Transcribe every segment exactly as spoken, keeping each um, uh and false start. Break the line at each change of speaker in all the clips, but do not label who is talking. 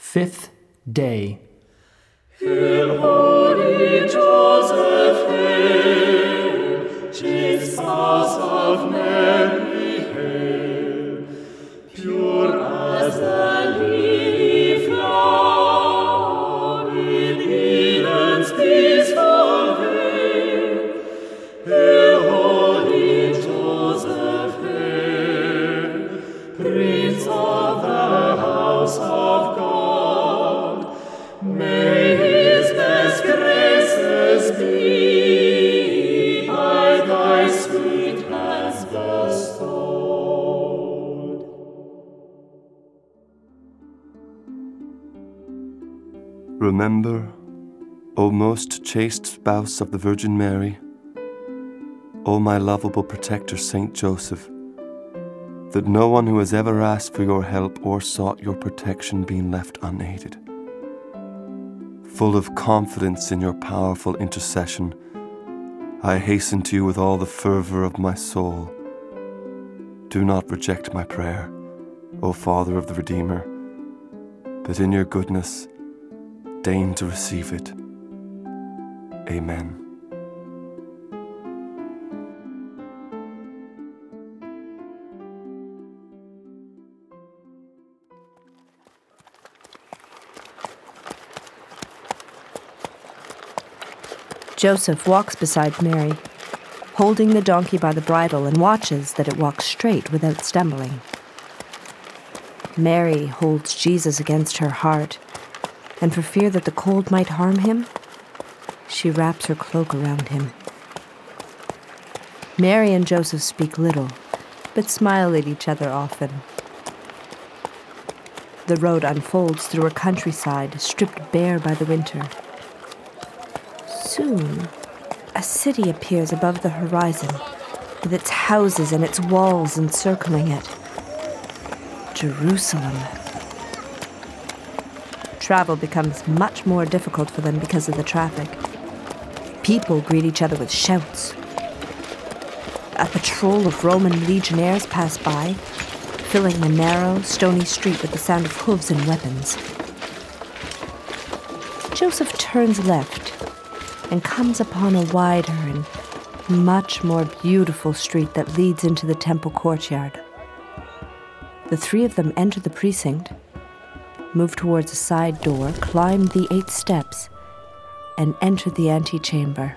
Fifth day.
Hail, holy Joseph, hail, chief spouse of Mary, hail, pure as the lily flower in Eden's peaceful vale. Hail, holy Joseph, hail, Prince of the house of God, may his best graces be by thy sweet hands bestowed.
Remember, O most chaste spouse of the Virgin Mary, O my lovable protector Saint Joseph, that no one who has ever asked for your help or sought your protection being left unaided. Full of confidence in your powerful intercession, I hasten to you with all the fervor of my soul. Do not reject my prayer, O Father of the Redeemer, but in your goodness, deign to receive it. Amen.
Joseph walks beside Mary, holding the donkey by the bridle, and watches that it walks straight without stumbling. Mary holds Jesus against her heart, and for fear that the cold might harm him, she wraps her cloak around him. Mary and Joseph speak little, but smile at each other often. The road unfolds through a countryside stripped bare by the winter. Soon, a city appears above the horizon, with its houses and its walls encircling it. Jerusalem. Travel becomes much more difficult for them because of the traffic. People greet each other with shouts. A patrol of Roman legionnaires pass by, filling the narrow, stony street with the sound of hooves and weapons. Joseph turns left and comes upon a wider and much more beautiful street that leads into the temple courtyard. The three of them enter the precinct, move towards a side door, climb the eight steps, and enter the antechamber.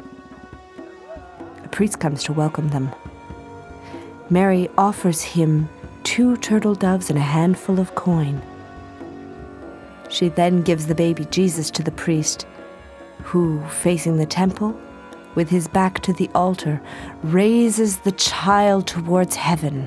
A priest comes to welcome them. Mary offers him two turtle doves and a handful of coin. She then gives the baby Jesus to the priest, who, facing the temple, with his back to the altar, raises the child towards heaven.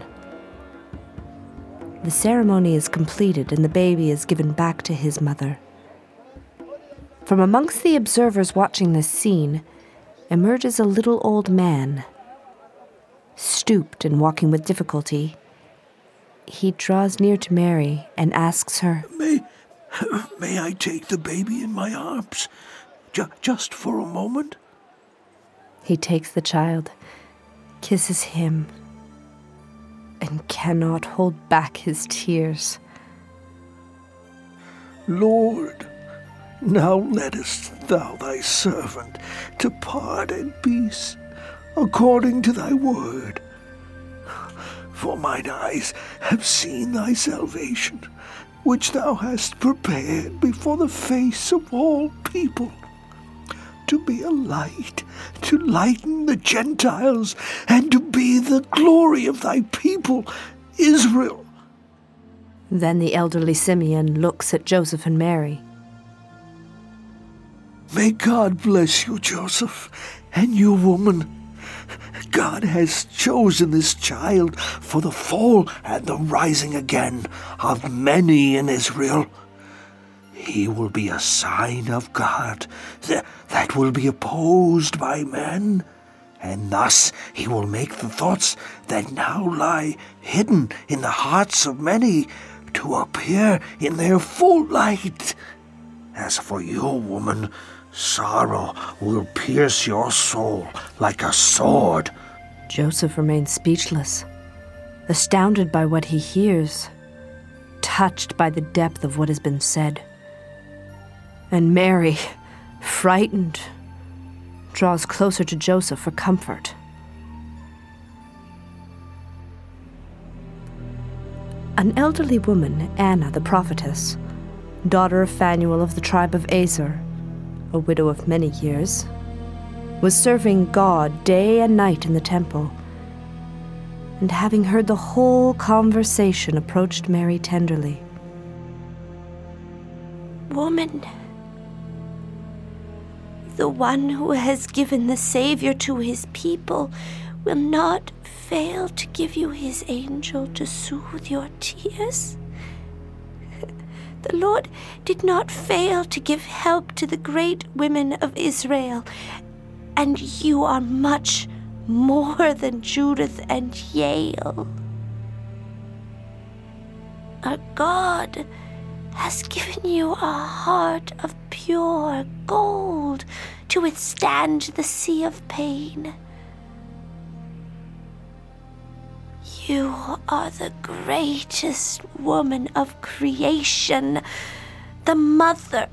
The ceremony is completed and the baby is given back to his mother. From amongst the observers watching this scene emerges a little old man. Stooped and walking with difficulty, he draws near to Mary and asks her,
May, may I take the baby in my arms? J- just for a moment?
He takes the child, kisses him, and cannot hold back his tears.
Lord, now lettest thou thy servant depart in peace, according to thy word. For mine eyes have seen thy salvation, which thou hast prepared before the face of all people, to be a light, to lighten the Gentiles, and to be the glory of thy people, Israel.
Then the elderly Simeon looks at Joseph and Mary.
May God bless you, Joseph, and you, woman. God has chosen this child for the fall and the rising again of many in Israel. He will be a sign of God th- that will be opposed by men, and thus he will make the thoughts that now lie hidden in the hearts of many to appear in their full light. As for you, woman, sorrow will pierce your soul like a sword.
Joseph remains speechless, astounded by what he hears. touched by the depth of what has been said. And Mary, frightened, draws closer to Joseph for comfort. An elderly woman, Anna the prophetess, daughter of Phanuel of the tribe of Aser, a widow of many years, was serving God day and night in the temple, and having heard the whole conversation, approached Mary tenderly.
Woman, the one who has given the Savior to his people will not fail to give you his angel to soothe your tears. The Lord did not fail to give help to the great women of Israel, and you are much more than Judith and Jael. Our God has given you a heart of pure gold to withstand the sea of pain. You are the greatest woman of creation, the mother.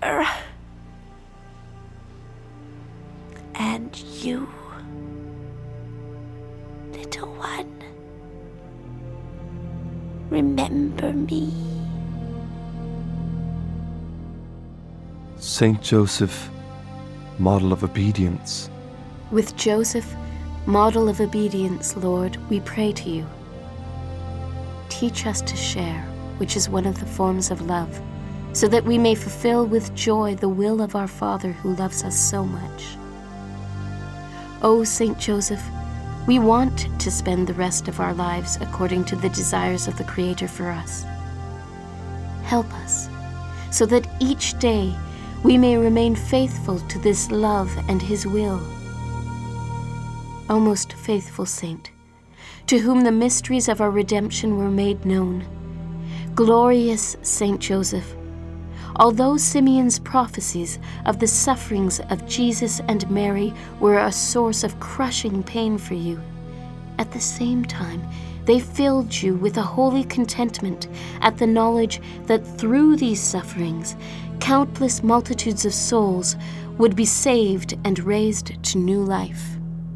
And you, little one, remember me.
Saint Joseph, model of obedience.
With Joseph, model of obedience, Lord, we pray to you. Teach us to share, which is one of the forms of love, so that we may fulfill with joy the will of our Father who loves us so much. O Saint Joseph, we want to spend the rest of our lives according to the desires of the Creator for us. Help us, so that each day we may remain faithful to this love and His will. O most faithful Saint, to whom the mysteries of our redemption were made known, glorious Saint Joseph, although Simeon's prophecies of the sufferings of Jesus and Mary were a source of crushing pain for you, at the same time they filled you with a holy contentment at the knowledge that through these sufferings countless multitudes of souls would be saved and raised to new life.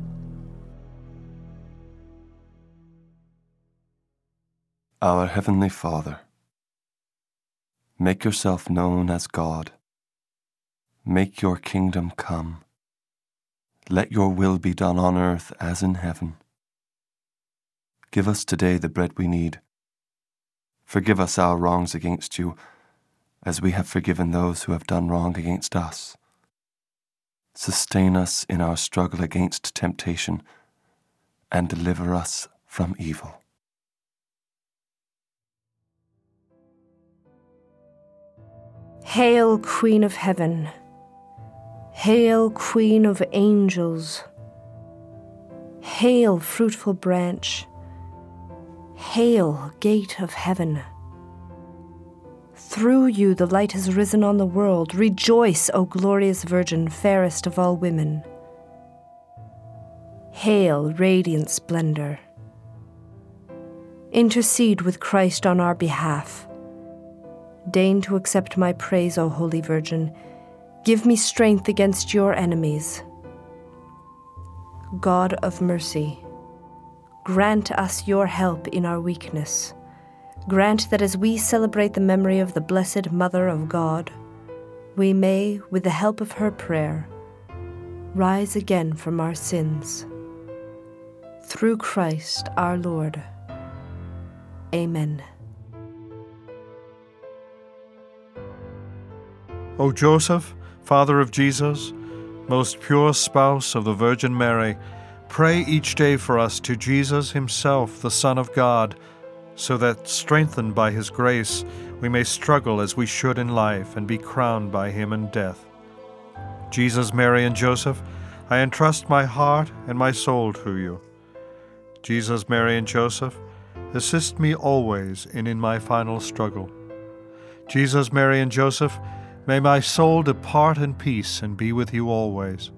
Our Heavenly Father, make yourself known as God. Make your kingdom come. Let your will be done on earth as in heaven. Give us today the bread we need. Forgive us our wrongs against you, as we have forgiven those who have done wrong against us. Sustain us in our struggle against temptation, and deliver us from evil.
Hail, Queen of Heaven! Hail, Queen of Angels! Hail, fruitful branch! Hail, Gate of Heaven! Through you the light has risen on the world. Rejoice, O glorious Virgin, fairest of all women. Hail, radiant splendor! Intercede with Christ on our behalf. Deign to accept my praise, O Holy Virgin. Give me strength against your enemies. God of mercy, grant us your help in our weakness. Grant that as we celebrate the memory of the Blessed Mother of God, we may, with the help of her prayer, rise again from our sins. Through Christ our Lord. Amen.
O Joseph, Father of Jesus, most pure spouse of the Virgin Mary, pray each day for us to Jesus himself, the Son of God, so that, strengthened by his grace, we may struggle as we should in life and be crowned by him in death. Jesus, Mary, and Joseph, I entrust my heart and my soul to you. Jesus, Mary, and Joseph, assist me always and in my final struggle. Jesus, Mary, and Joseph, may my soul depart in peace and be with you always.